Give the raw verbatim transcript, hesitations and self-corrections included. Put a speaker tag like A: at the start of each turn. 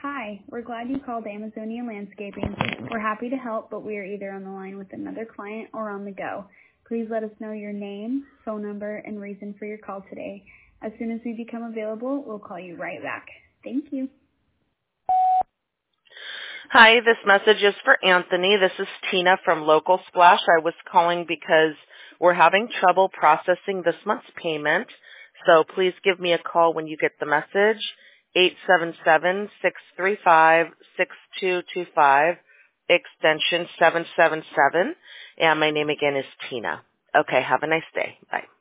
A: Hi, we're glad you called Amazonian Landscaping. We're happy to help, but we are either on the line with another client or on the go. Please let us know your name, phone number, and reason for your call today. As soon as we become available, we'll call you right back. Thank you.
B: Hi, this message is for Anthony. This is Tina from Local Splash. I was calling because we're having trouble processing this month's payment, so please give me a call when you get the message, eight seven seven, six three five, six two two five, extension seven seven seven, and my name again is Tina. Okay, have a nice day. Bye.